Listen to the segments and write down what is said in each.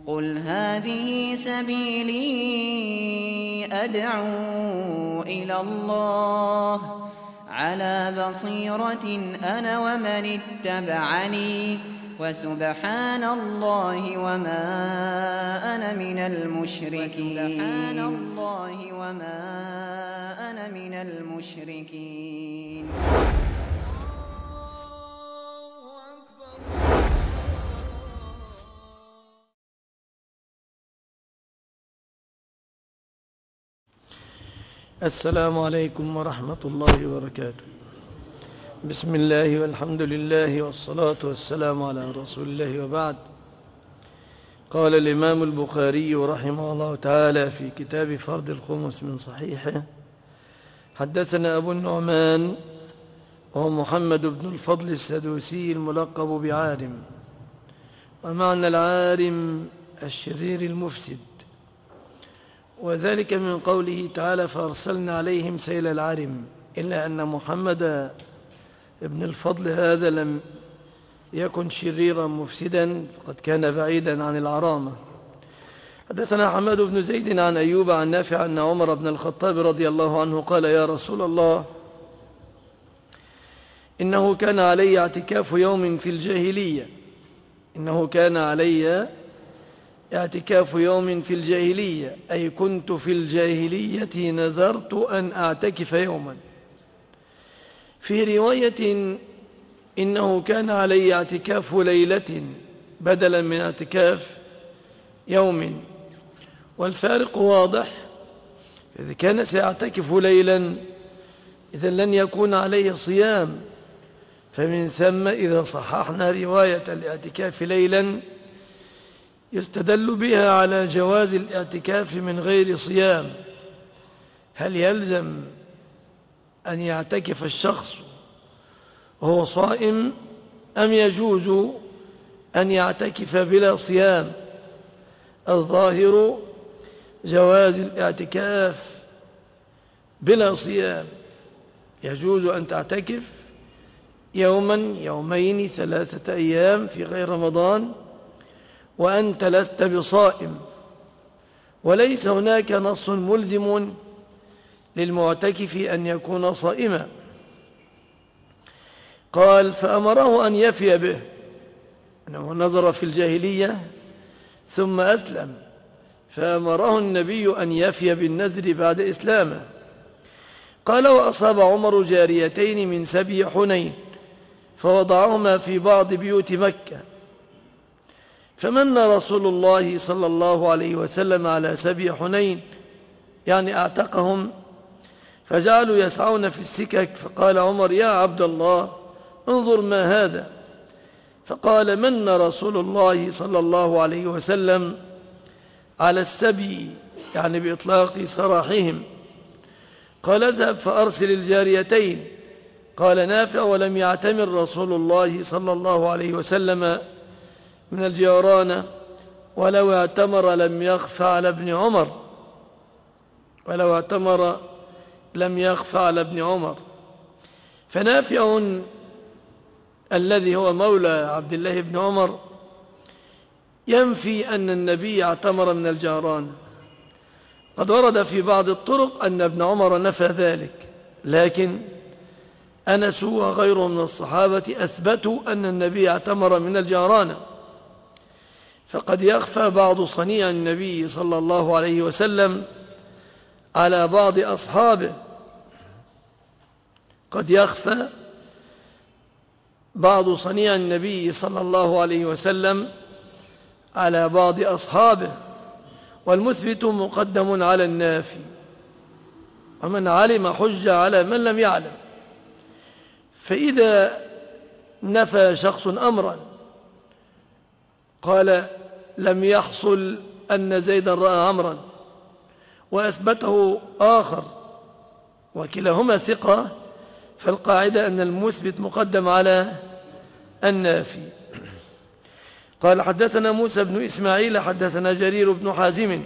قُلْ هَٰذِهِ سَبِيلِي أَدْعُو إِلَى اللَّهِ ۚ عَلَىٰ بَصِيرَةٍ أَنَا وَمَنِ اتَّبَعَنِي ۖ وَسُبْحَانَ اللَّهِ وَمَا أَنَا مِنَ الْمُشْرِكِينَ. السلام عليكم ورحمة الله وبركاته. بسم الله والحمد لله والصلاة والسلام على رسول الله، وبعد. قال الإمام البخاري رحمه الله تعالى في كتاب فرض الخمس من صحيحه: حدثنا أبو النعمان وهو محمد بن الفضل السدوسي الملقب بعارم، ومعنى العارم الشرير المفسد، وذلك من قوله تعالى: فأرسلنا عليهم سيل العرم، إلا أن محمد ابن الفضل هذا لم يكن شريرا مفسدا، فقد كان بعيدا عن العرامة. حدثنا حماد بن زيد عن أيوب عن نافع أن عمر بن الخطاب رضي الله عنه قال: يا رسول الله، إنه كان علي اعتكاف يوم في الجاهلية. اعتكاف يوم في الجاهلية، أي كنت في الجاهلية نذرت أن أعتكف يوما. في رواية: إنه كان علي اعتكاف ليلة بدلا من اعتكاف يوم. والفارق واضح، إذا كان سيعتكف ليلا إذا لن يكون عليه صيام، فمن ثم إذا صححنا رواية الاعتكاف ليلا يستدل بها على جواز الاعتكاف من غير صيام. هل يلزم أن يعتكف الشخص وهو صائم، أم يجوز أن يعتكف بلا صيام؟ الظاهر جواز الاعتكاف بلا صيام. يجوز أن تعتكف يوما، يومين، 3 أيام في غير رمضان وأنت لست بصائم، وليس هناك نص ملزم للمعتكف أن يكون صائما. قال: فأمره أن يفي به، أنه نظر في الجاهلية ثم أسلم، فأمره النبي أن يفي بالنذر بعد إسلامه. قال: وأصاب عمر جاريتين من سبي حنين فوضعهما في بعض بيوت مكة، فمن رسول الله صلى الله عليه وسلم على سبي حنين، يعني أعتقهم، فجعلوا يسعون في السكك. فقال عمر: يا عبد الله، انظر ما هذا. فقال: من رسول الله صلى الله عليه وسلم على السبي، يعني بإطلاق سراحهم. قال: اذهب فأرسل الجاريتين. قال نافع: ولم يعتمر رسول الله صلى الله عليه وسلم من الجيران، ولو اعتمر لم يخف على ابن عمر. فنافع الذي هو مولى عبد الله بن عمر ينفي أن النبي اعتمر من الجيران. قد ورد في بعض الطرق أن ابن عمر نفى ذلك، لكن أنس وغيره من الصحابة أثبتوا أن النبي اعتمر من الجيران. فقد يخفى بعض صنيع النبي صلى الله عليه وسلم على بعض أصحابه، قد يخفى بعض صنيع النبي صلى الله عليه وسلم على بعض أصحابه، والمثبت مقدم على النافي، ومن علم حج على من لم يعلم. فإذا نفى شخص أمرا، قال: لم يحصل أن زيدا رأى عمرا، وأثبته آخر وكلاهما ثقة، فالقاعدة أن المثبت مقدم على النافي. قال: حدثنا موسى بن إسماعيل حدثنا جرير بن حازم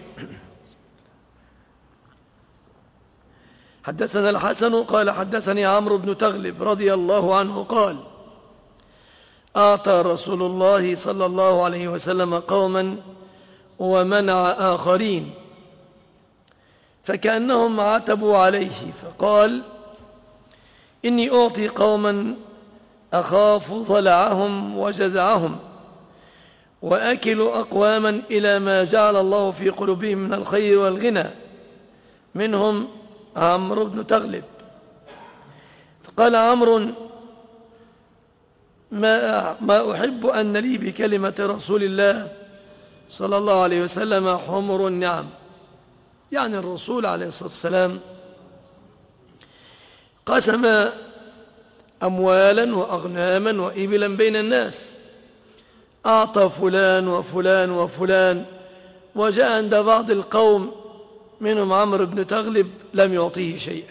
حدثنا الحسن قال: حدثني عمرو بن تغلب رضي الله عنه قال: أعطى رسول الله صلى الله عليه وسلم قوما ومنع آخرين، فكأنهم عتبوا عليه، فقال: إني أعطي قوما أخاف ضلعهم وجزعهم، وأكل أقواما إلى ما جعل الله في قلوبهم من الخير والغنى، منهم عمرو بن تغلب. فقال عمرو: ما أحب أن لي بكلمة رسول الله صلى الله عليه وسلم حمر النعم، يعني الرسول عليه الصلاة والسلام قسم أموالا وأغناما وإبلا بين الناس، أعطى فلان وفلان وفلان، وجاء عند بعض القوم منهم عمرو بن تغلب لم يعطيه شيئا،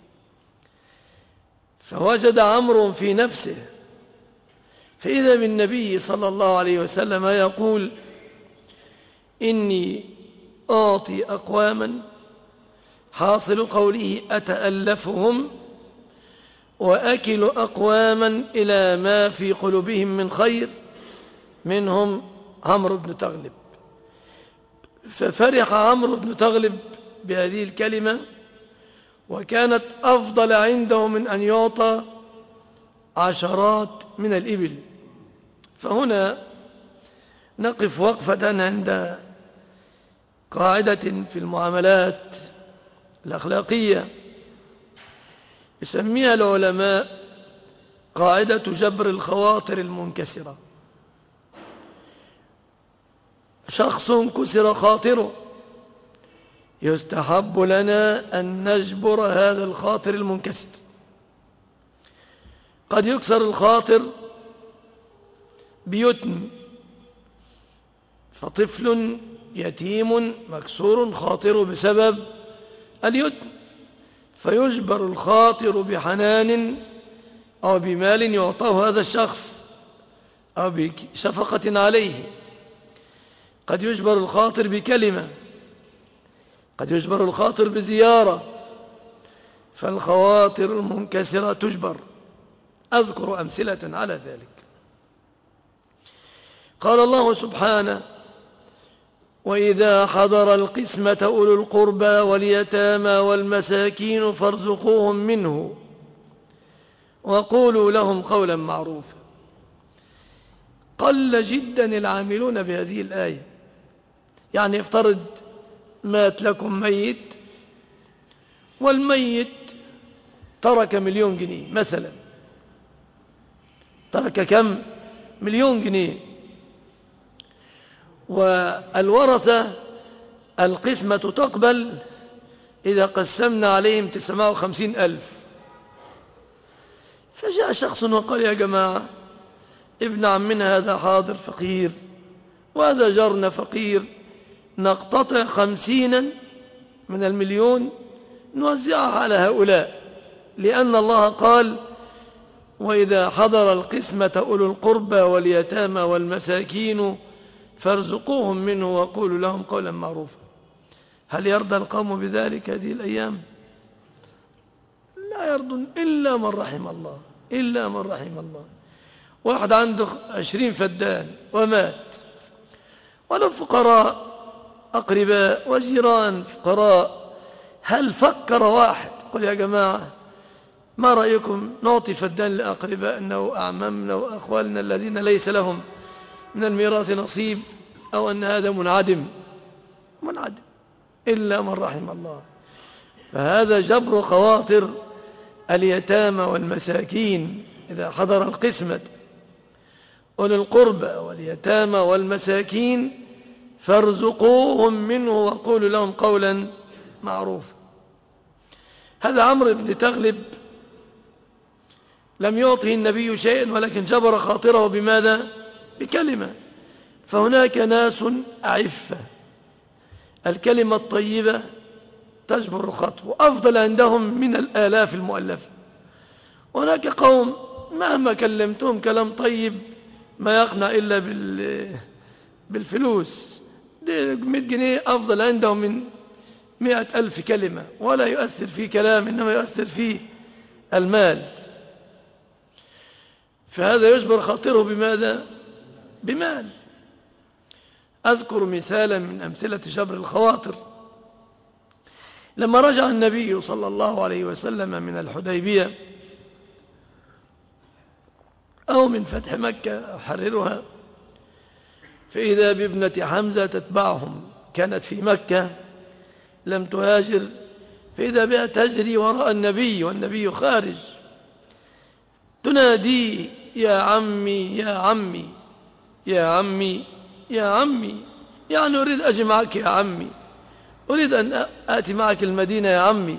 فوجد عمرو في نفسه، فإذا بالنبي صلى الله عليه وسلم يقول: إني أعطي أقواما، حاصل قوله أتألفهم، وأكل أقواما إلى ما في قلوبهم من خير، منهم عمرو بن تغلب. ففرح عمرو بن تغلب بهذه الكلمة، وكانت أفضل عنده من أن يعطى عشرات من الإبل. فهنا نقف وقفة عند قاعدة في المعاملات الأخلاقية يسميها العلماء قاعدة جبر الخواطر المنكسرة. شخص كسر خاطره، يستحب لنا أن نجبر هذا الخاطر المنكسر. قد يكسر الخاطر بيتم، فطفل يتيم مكسور خاطره بسبب اليتم، فيجبر الخاطر بحنان أو بمال يعطاه هذا الشخص أو بشفقة عليه. قد يجبر الخاطر بكلمة، قد يجبر الخاطر بزيارة، فالخواطر المنكسرة تجبر. أذكر أمثلة على ذلك. قال الله سبحانه: وإذا حضر القسمة أولو القربى واليتامى والمساكين فارزقوهم منه وقولوا لهم قولا معروفا. قل جدا العاملون بهذه الآية. يعني افترض مات لكم ميت، والميت ترك 1,000,000 جنيه مثلا، ترك كم؟ 1,000,000 جنيه. والورثة القسمة تقبل إذا قسمنا عليهم 950,000. فجاء شخص وقال: يا جماعة، ابن عمنا هذا حاضر فقير، وهذا جارنا فقير، نقتطع 50 من 1,000,000 نوزعها على هؤلاء، لأن الله قال: وإذا حضر القسمة أولو القربى واليتامى والمساكين فارزقوهم منه وقولوا لهم قولا معروفا. هل يرضى القوم بذلك هذه الأيام؟ لا يرضون إلا من رحم الله، إلا من رحم الله. واحد عنده 20 فدان ومات، ولو فقراء أقرباء وجيران فقراء، هل فكر واحد قل: يا جماعة، ما رأيكم نعطي فدان لأقربائنا وأعمامنا وأخوالنا الذين ليس لهم من الميراث نصيب، أو أن هذا منعدم؟ منعدم إلا من رحم الله. فهذا جبر خواطر اليتامى والمساكين إذا حضر القسمة. أولي القربى واليتامى والمساكين فارزقوهم منه وقولوا لهم قولا معروفا. هذا عمرو بن تغلب لم يعطه النبي شيئا، ولكن جبر خاطره بماذا؟ بكلمة. فهناك ناس أعفة، الكلمة الطيبة تجبر الخاطر، وأفضل عندهم من الآلاف المؤلفة. هناك قوم مهما كلمتهم كلام طيب ما يقنع إلا بالفلوس. 100 جنيه أفضل عندهم من 100,000 كلمة، ولا يؤثر في كلام، إنما يؤثر في المال. فهذا يجبر خاطره بماذا؟ بمال. أذكر مثالا من أمثلة جبر الخواطر. لما رجع النبي صلى الله عليه وسلم من الحديبية أو من فتح مكة حررها، فإذا بابنة حمزة تتبعهم، كانت في مكة لم تهاجر، فإذا بها تجري وراء النبي والنبي خارج، تنادي يا عمي يا عمي يا عمي يا عمي، يعني أريد أجي معك يا عمي، أريد أن آتي معك المدينة يا عمي.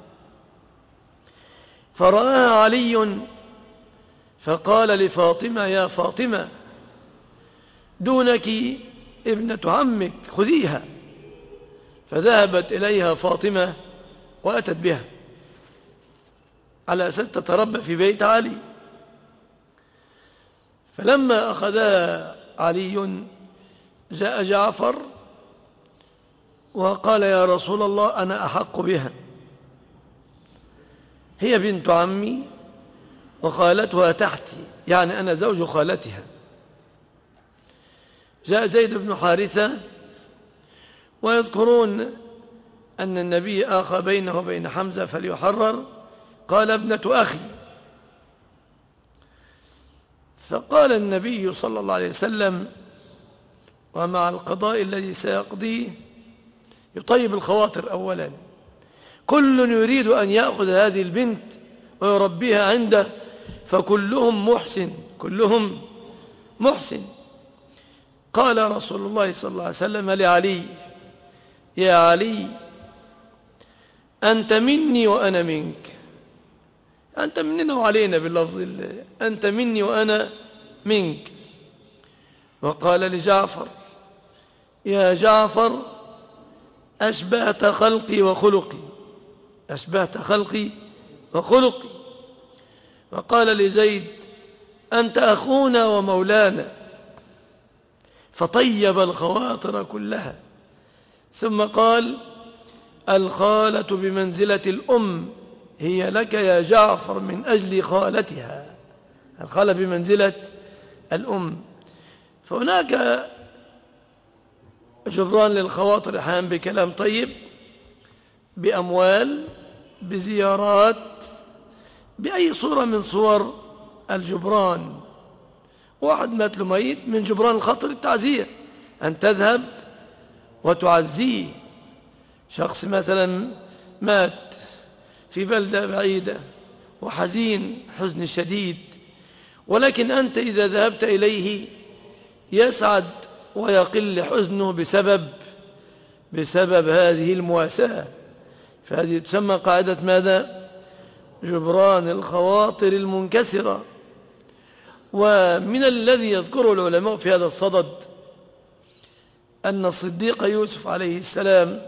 فرآها علي فقال لفاطمة يا فاطمة دونك ابنة عمك خذيها، فذهبت إليها فاطمة وأتت بها على أساس تتربى في بيت علي. فلما أخذها علي جاء جعفر وقال يا رسول الله أنا أحق بها، هي بنت عمي وخالتها تحتي، يعني أنا زوج خالتها. جاء زيد بن حارثة ويذكرون أن النبي آخى بينه وبين حمزة فليحرر، قال ابنة أخي، فقال النبي صلى الله عليه وسلم ومع القضاء الذي سيقضيه يطيب الخواطر أولا، كل يريد أن يأخذ هذه البنت ويربيها عنده، فكلهم محسن، كلهم محسن. قال رسول الله صلى الله عليه وسلم لعلي يا علي أنت مني وأنا منك، أنت مننا وعلينا باللفظ، أنت مني وأنا منك. وقال لجعفر يا جعفر أشبهت خلقي وخلقي، أشبهت خلقي وخلقي. وقال لزيد أنت أخونا ومولانا، فطيب الخواطر كلها. ثم قال الخالة بمنزلة الأم، هي لك يا جعفر من أجل خالتها، الخالة بمنزلة الأم. فهناك جبران للخواطر أحيانا بكلام طيب، بأموال، بزيارات، بأي صورة من صور الجبران. واحد مات له ميت، من جبران الخاطر التعزية، أن تذهب وتعزيه. شخص مثلا مات في بلدة بعيدة وحزين حزن شديد، ولكن أنت إذا ذهبت إليه يسعد ويقل حزنه بسبب هذه المواساة. فهذه تسمى قاعدة ماذا؟ جبران الخواطر المنكسرة. ومن الذي يذكره العلماء في هذا الصدد أن الصديق يوسف عليه السلام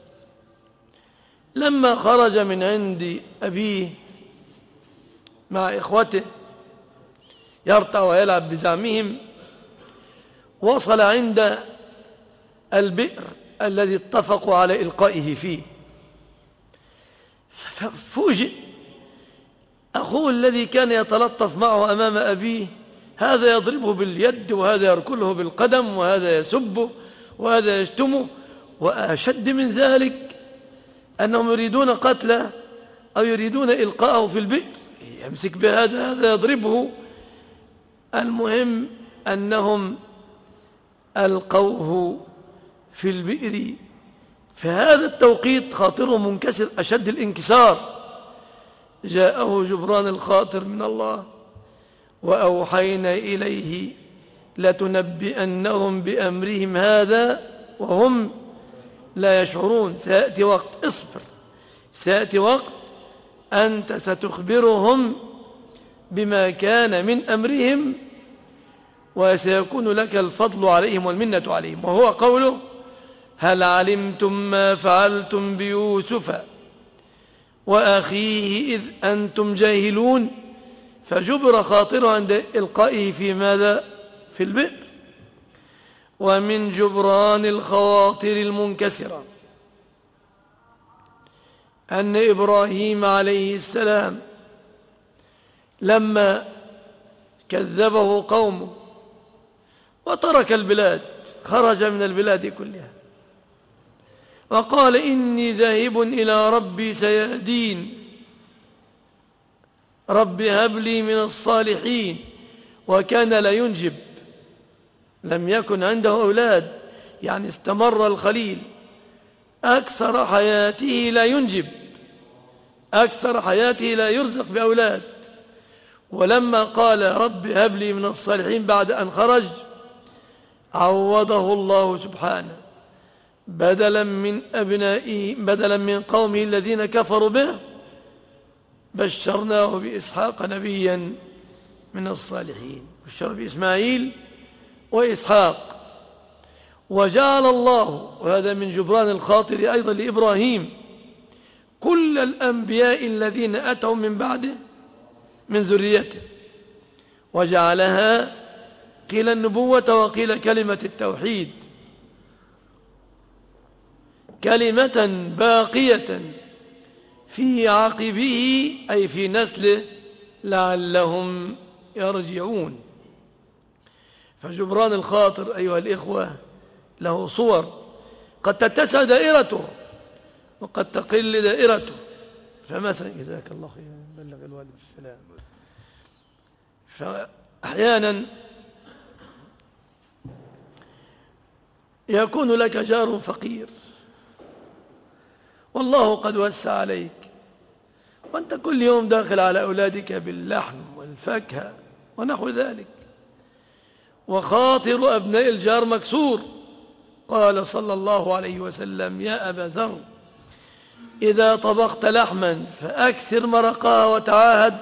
لما خرج من عند أبيه مع إخوته يرتع ويلعب بزعمهم، وصل عند البئر الذي اتفقوا على إلقائه فيه، ففوجئ أخوه الذي كان يتلطف معه أمام أبيه، هذا يضربه باليد وهذا يركله بالقدم وهذا يسبه وهذا يشتمه، وأشد من ذلك أنهم يريدون قتله أو يريدون إلقاءه في البئر، يمسك بهذا هذا يضربه. المهم أنهم ألقوه في البئر. في هذا التوقيت خاطره منكسر أشد الانكسار، جاءه جبران الخاطر من الله وأوحينا إليه لتنبئنهم بأمرهم هذا وهم لا يشعرون. سيأتي وقت، اصبر، سيأتي وقت أنت ستخبرهم بما كان من أمرهم وسيكون لك الفضل عليهم والمنة عليهم. وهو قوله هل علمتم ما فعلتم بيوسف وأخيه إذ أنتم جاهلون، فجبر خاطره عند إلقائه في ماذا؟ في البئر. ومن جبران الخواطر المنكسرة أن إبراهيم عليه السلام لما كذبه قومه وترك البلاد، خرج من البلاد كلها وقال إني ذاهب إلى ربي سيهدين، رب هب لي من الصالحين. وكان لا ينجب، لم يكن عنده أولاد، يعني استمر الخليل أكثر حياته لا ينجب، أكثر حياته لا يرزق بأولاد. ولما قال رب هب لي من الصالحين بعد أن خرج عوضه الله سبحانه بدلا من أبنائه، بدلا من قومه الذين كفروا به، بشرناه بإسحاق نبيا من الصالحين، بشر بإسماعيل وإسحاق. وجعل الله، وهذا من جبران الخاطر أيضا لإبراهيم، كل الأنبياء الذين أتوا من بعده من ذريته، وجعلها قيل النبوة وقيل كلمة التوحيد كلمة باقية في عقبه أي في نسله لعلهم يرجعون. فجبران الخاطر أيها الإخوة له صور، قد تتسع دائرته وقد تقل دائرته. فمثلا جزاك الله خيرا بلغ الوالد السلام. فأحيانا يكون لك جار فقير والله قد وسع عليك، وأنت كل يوم داخل على أولادك باللحم والفاكهة ونحو ذلك، وخاطر أبناء الجار مكسور. قال صلى الله عليه وسلم يا أبا ذر إذا طبخت لحما فأكثر مرقها وتعاهد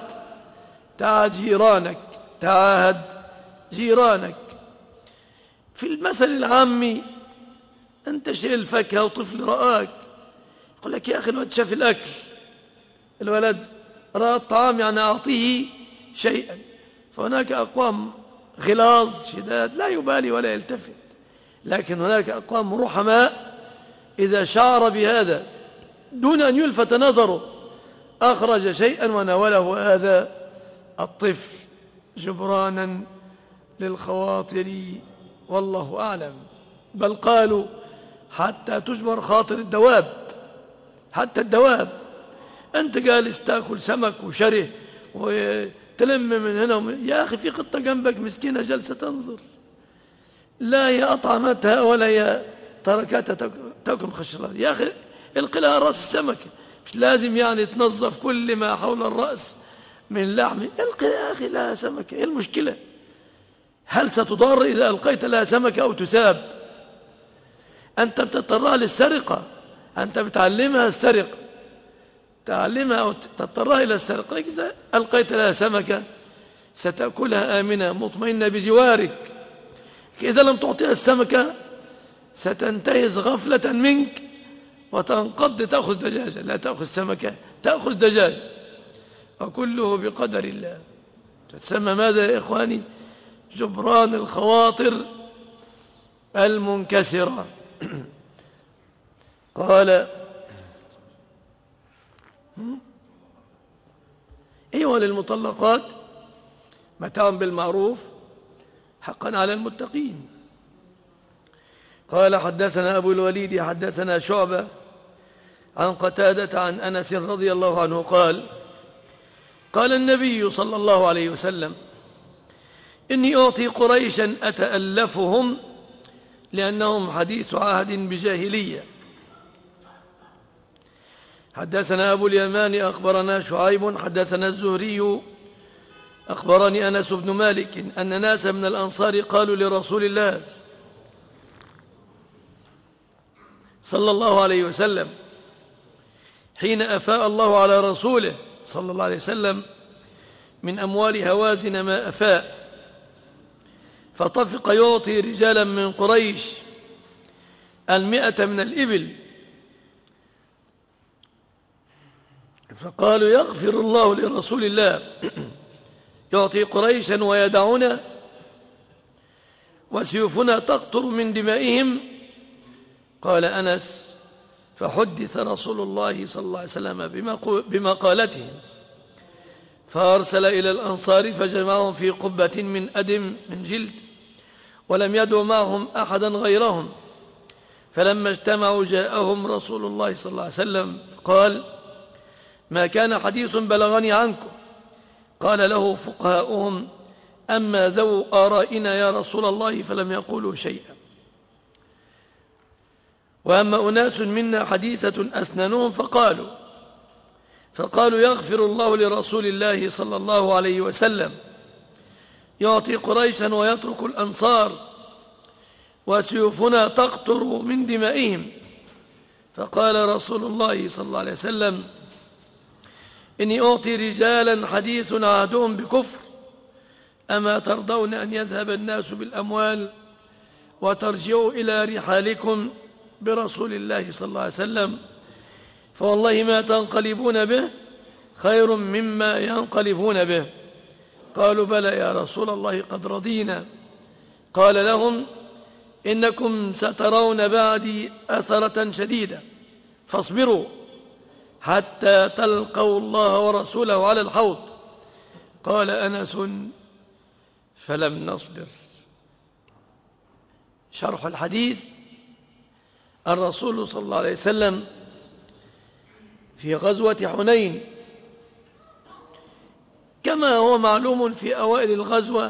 تعاهد جيرانك. في المثل العامي أنت شيء الفاكهة وطفل رآك يقول لك يا أخي الولد شاف الأكل، الولد رأى الطعام يعني أعطيه شيئا. فهناك أقوام غلاظ شداد لا يبالي ولا يلتفت، لكن هناك أقوام رحماء إذا شعر بهذا دون أن يلفت نظره أخرج شيئا وناوله هذا الطفل جبرانا للخواطر، والله أعلم. بل قالوا حتى تجبر خاطر الدواب، حتى الدواب. أنت جالس تأكل سمك وشره وتلم من هنا يا أخي في قطة جنبك مسكينة جالسة تنظر، لا هي أطعمتها ولا هي تركتها تأكل خشرة. يا أخي القي لها رأس السمكة، مش لازم يعني تنظف كل ما حول الرأس من لحم. القي يا أخي لها سمكة، إيه المشكلة؟ هل ستضار إذا ألقيت لها سمكة أو تساب؟ أنت بتضطرها للسرقة، أنت بتعلمها السرقة، تعلمها أو تضطرها إلى السرقة. إذا ألقيت لها سمكة ستأكلها آمنة مطمئنة بجوارك. إذا لم تعطيها السمكة ستنتهز غفلة منك وتنقض تأخذ دجاجة، لا تأخذ سمكة تأخذ دجاجة، وكله بقدر الله. تسمى ماذا يا إخواني؟ جبران الخواطر المنكسرة. قال أيها للمطلقات متاع بالمعروف حقا على المتقين. قال حدثنا أبو الوليد حدثنا شعبة عن قتادة عن أنس رضي الله عنه قال قال النبي صلى الله عليه وسلم إني أعطي قريشا أتألفهم لأنهم حديث عهد بجاهلية. حدثنا أبو اليمان أخبرنا شعيب حدثنا الزهري أخبرني أنس بن مالك أن ناس من الأنصار قالوا لرسول الله صلى الله عليه وسلم حين أفاء الله على رسوله صلى الله عليه وسلم من أموال هوازن ما أفاء، فطفق يعطي رجالا من قريش 100 من الإبل، فقالوا يغفر الله لرسول الله يعطي قريشا ويدعنا وسيوفنا تقطر من دمائهم. قال أنس فحدث رسول الله صلى الله عليه وسلم بمقالته فأرسل إلى الأنصار فجمعهم في قبة من أدم من جلد ولم يدعو معهم أحدا غيرهم. فلما اجتمعوا جاءهم رسول الله صلى الله عليه وسلم قال: ما كان حديث بلغني عنكم. قال له فقهاؤهم: أما ذو آرائنا يا رسول الله فلم يقولوا شيئا، وأما أناس منا حديثة أسنانهم فقالوا يغفر الله لرسول الله صلى الله عليه وسلم، يعطي قريشا ويترك الأنصار، وسيوفنا تقطر من دمائهم. فقال رسول الله صلى الله عليه وسلم: إني أعطي رجالا حديث عهدهم بكفر، أما ترضون أن يذهب الناس بالأموال وترجعوا إلى رحالكم برسول الله صلى الله عليه وسلم، فوالله ما تنقلبون به خير مما ينقلبون به. قالوا: بلى يا رسول الله قد رضينا. قال لهم: إنكم سترون بعدي أثرة شديدة، فاصبروا حتى تلقوا الله ورسوله على الحوض. قال أنس: فلم نصبر. شرح الحديث: الرسول صلى الله عليه وسلم في غزوة حنين، كما هو معلوم في أوائل الغزوة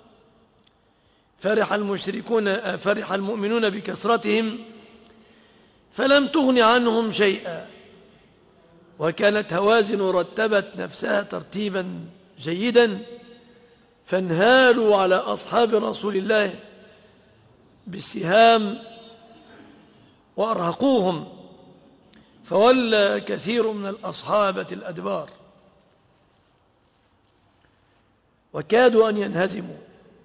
فرح المؤمنون بكثرتهم فلم تغن عنهم شيئا، وكانت هوازن رتبت نفسها ترتيبا جيدا، فانهالوا على أصحاب رسول الله بالسهام وأرهقوهم، فولى كثير من الأصحابة الأدبار وكادوا أن ينهزموا.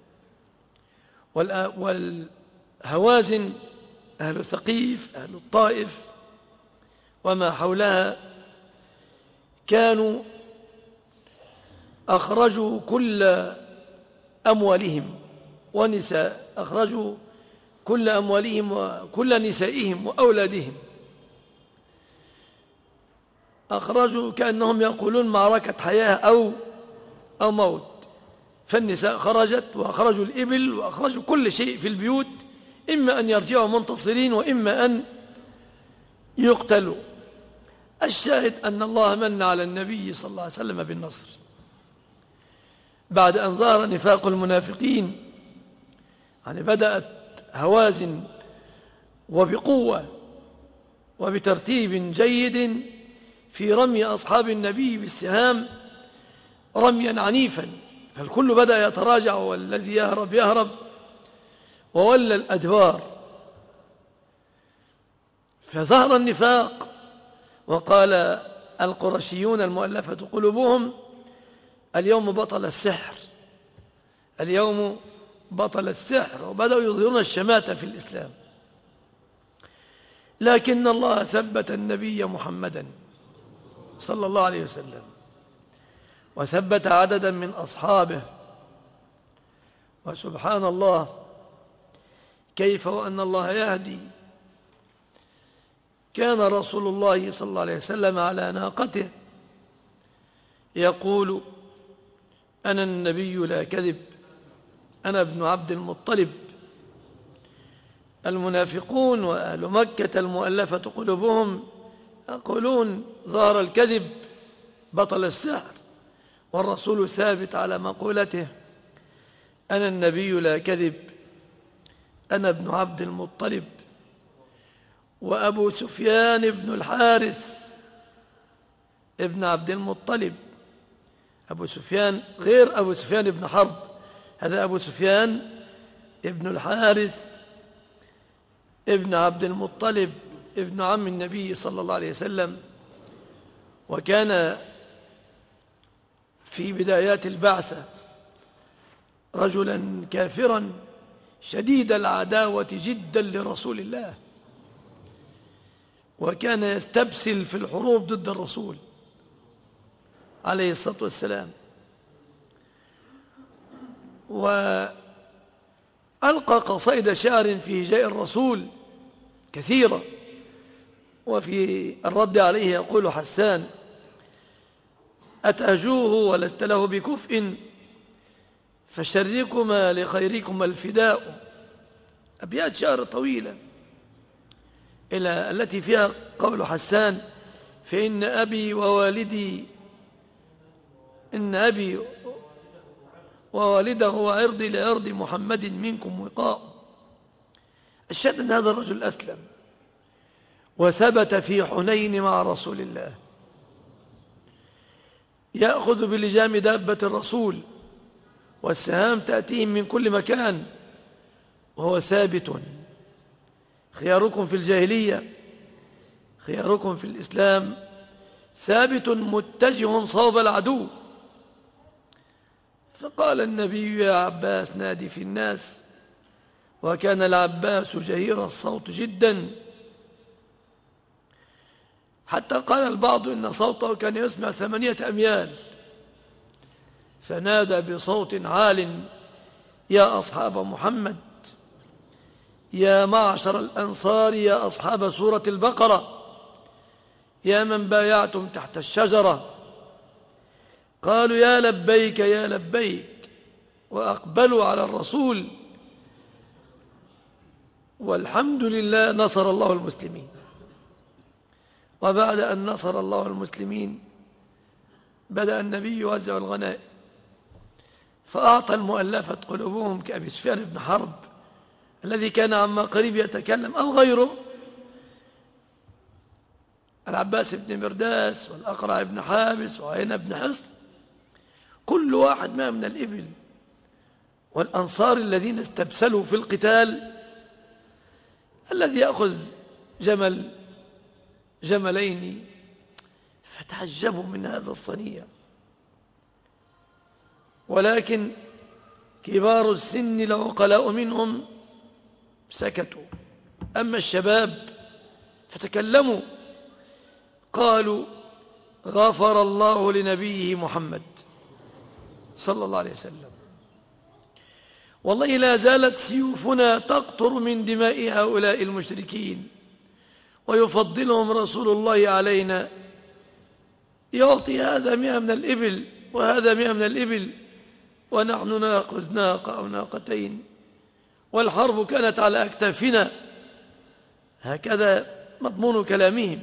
والهوازن أهل ثقيف أهل الطائف وما حولها كانوا أخرجوا كل أموالهم ونساء، أخرجوا كل أموالهم وكل نسائهم وأولادهم، أخرجوا كأنهم يقولون معركة حياة أو موت. فالنساء خرجت وأخرجوا الإبل وأخرجوا كل شيء في البيوت، إما أن يرجعوا منتصرين وإما أن يقتلوا. الشاهد أن الله من على النبي صلى الله عليه وسلم بالنصر بعد أن ظهر نفاق المنافقين. يعني بدأت هوازن وبقوة وبترتيب جيد في رمي أصحاب النبي بالسهام رميا عنيفا، فالكل بدأ يتراجع، والذي يهرب وولى الأدبار. فظهر النفاق، وقال القرشيون المؤلفة قلوبهم: اليوم بطل السحر، اليوم بطل السحر، وبدأوا يظهرون الشماتة في الإسلام. لكن الله ثبت النبي محمدا صلى الله عليه وسلم، وثبت عددا من أصحابه. وسبحان الله كيف وأن الله يهدي. كان رسول الله صلى الله عليه وسلم على ناقته يقول: أنا النبي لا كذب، أنا ابن عبد المطلب. المنافقون وأهل مكة المؤلفة قلوبهم يقولون: ظهر الكذب، بطل السحر، والرسول ثابت على مقولته: أنا النبي لا كذب، أنا ابن عبد المطلب. وأبو سفيان بن الحارث ابن عبد المطلب، أبو سفيان غير أبو سفيان بن حرب، هذا أبو سفيان ابن الحارث ابن عبد المطلب ابن عم النبي صلى الله عليه وسلم. وكان في بدايات البعثة رجلا كافرا شديد العداوة جدا لرسول الله، وكان يستبسل في الحروب ضد الرسول عليه الصلاة والسلام. وألقى قصائد شعر في هجاء الرسول كثيرة، وفي الرد عليه يقول حسان: أتهجوه ولست له بكفء، فشركما لخيركما الفداء، أبيات شعر طويلة إلى التي فيها قول حسان: فإن أبي ووالدي إن أبي ووالده وعرضي لعرض محمد منكم وقاء. الشأن أن هذا الرجل أسلم وثبت في حنين مع رسول الله، يأخذ بلجام دابة الرسول والسهام تأتيهم من كل مكان، وهو ثابت. خياركم في الجاهلية خياركم في الإسلام، ثابت متجه صوب العدو. فقال النبي: يا عباس نادي في الناس. وكان العباس جهير الصوت جدا، حتى قال البعض إن صوته كان يسمع 8 أميال. فنادى بصوت عال: يا أصحاب محمد، يا معشر الأنصار، يا أصحاب سورة البقرة، يا من بايعتم تحت الشجرة. قالوا: يا لبيك يا لبيك، وأقبلوا على الرسول. والحمد لله نصر الله المسلمين. وبعد أن نصر الله المسلمين بدأ النبي يوزع الغنائم، فأعطى المؤلفة قلوبهم كأبي سفيان بن حرب الذي كان عما قريب يتكلم، أو غيره، العباس بن مرداس والأقرع بن حابس وعينة بن حصن، كل واحد ما من الإبل. والأنصار الذين استبسلوا في القتال، الذي يأخذ جملين، فتعجبوا من هذا الصنيع. ولكن كبار السن العقلاء منهم سكتوا، أما الشباب فتكلموا، قالوا: غفر الله لنبيه محمد صلى الله عليه وسلم، والله لا زالت سيوفنا تقطر من دماء هؤلاء المشركين، ويفضلهم رسول الله علينا، يعطي هذا 100 من الإبل وهذا 100 من الإبل، ونحن نأخذ ناقة أو ناقتين، والحرب كانت على أكتافنا. هكذا مضمون كلامهم.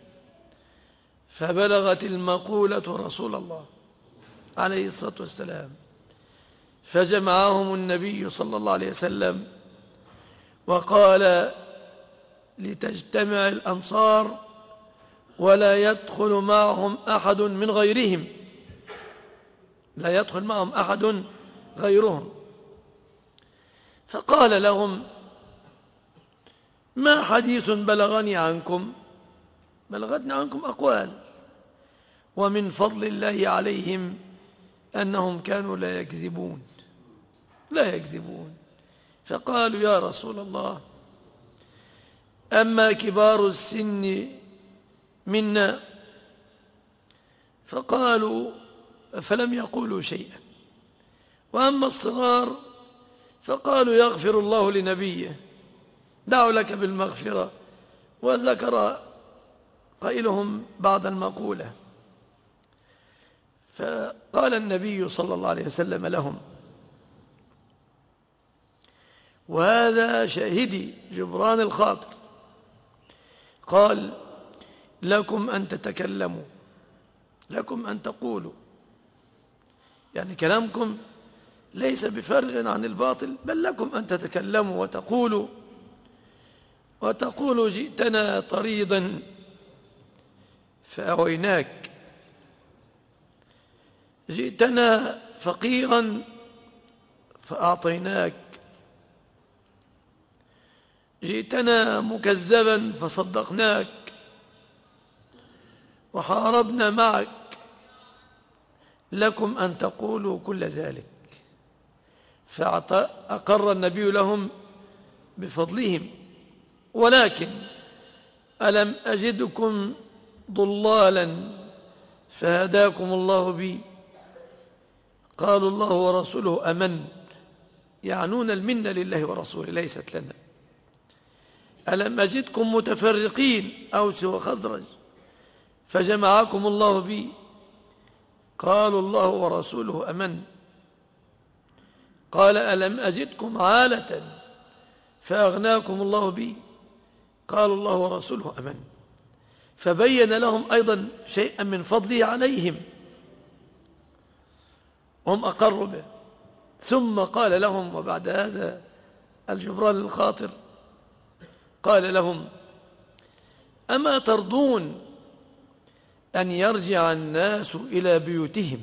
فبلغت المقولة رسول الله عليه الصلاة والسلام، فجمعهم النبي صلى الله عليه وسلم وقال: لتجتمع الأنصار ولا يدخل معهم أحد من غيرهم، لا يدخل معهم أحد غيرهم. فقال لهم: ما حديث بلغني عنكم؟ بلغتني عنكم أقوال، ومن فضل الله عليهم أنهم كانوا لا يكذبون. فقالوا: يا رسول الله، أما كبار السن منا، فلم يقولوا شيئا، وأما الصغار فقالوا: يغفر الله لنبيه، دعوا لك بالمغفرة. وذكر قائلهم بعض المقولة. فقال النبي صلى الله عليه وسلم لهم، وهذا شاهدي جبران الخاطر، قال: لكم أن تتكلموا، لكم أن تقولوا، يعني كلامكم ليس بفرغ عن الباطل، بل لكم أن تتكلموا وتقولوا: جئتنا طريدا فأويناك، جئتنا فقيرا فأعطيناك، جئتنا مكذبا فصدقناك، وحاربنا معك، لكم أن تقولوا كل ذلك. فأقر النبي لهم بفضلهم. ولكن ألم أجدكم ضلالا فهداكم الله بي؟ قالوا: الله ورسوله أمن، يعنون المنة لله ورسوله ليست لنا. ألم أجدكم متفرقين أوس وخزرج فجمعكم الله بي؟ قالوا: الله ورسوله أمن. قال: ألم أجدكم عالة فأغناكم الله بي، قال الله ورسوله أمن، فبين لهم أيضا شيئا من فضله عليهم، هم أقروا به. ثم قال لهم، وبعد هذا الجبران الخاطر قال لهم: أما ترضون أن يرجع الناس إلى بيوتهم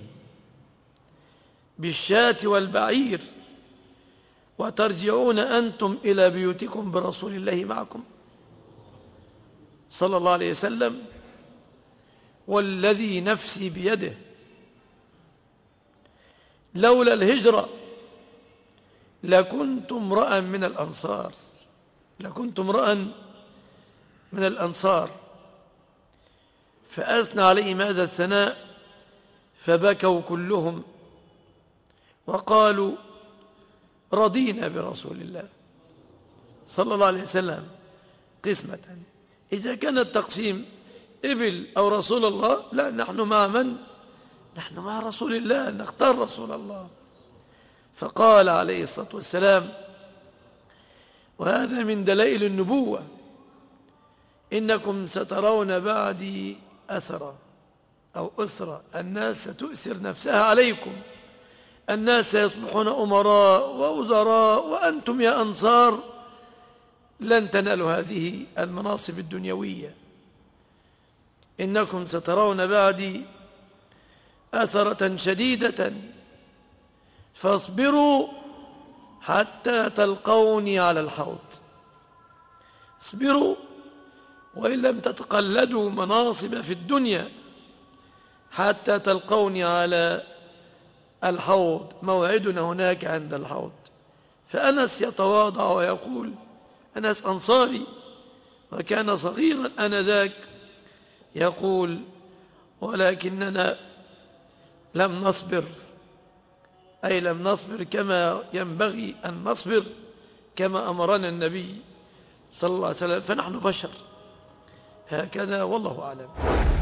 بالشاة والبعير وترجعون أنتم إلى بيوتكم برسول الله معكم صلى الله عليه وسلم؟ والذي نفسي بيده لولا الهجرة لكنت امرأ من الأنصار، لكنت امرأ من الأنصار. فأثنى عليهم هذا الثناء فبكوا كلهم وقالوا: رضينا برسول الله صلى الله عليه وسلم قسمة. إذا كان التقسيم إبل أو رسول الله، لا، نحن مع من؟ نحن مع رسول الله، نختار رسول الله. فقال عليه الصلاة والسلام، وهذا من دلائل النبوة: إنكم سترون بعدي أثرا أو أسرا، الناس ستؤثر نفسها عليكم، الناس سيصبحون أمراء ووزراء، وأنتم يا أنصار لن تنالوا هذه المناصب الدنيوية. إنكم سترون بعدي أثرة شديدة فاصبروا حتى تلقوني على الحوض. اصبروا وإن لم تتقلدوا مناصب في الدنيا حتى تلقوني على الحوض، موعدنا هناك عند الحوض. فأنس يتواضع ويقول، أنس أنصاري وكان صغيرا آنذاك، يقول: ولكننا لم نصبر، أي لم نصبر كما ينبغي أن نصبر، كما أمرنا النبي صلى الله عليه وسلم، فنحن بشر. هكذا والله أعلم.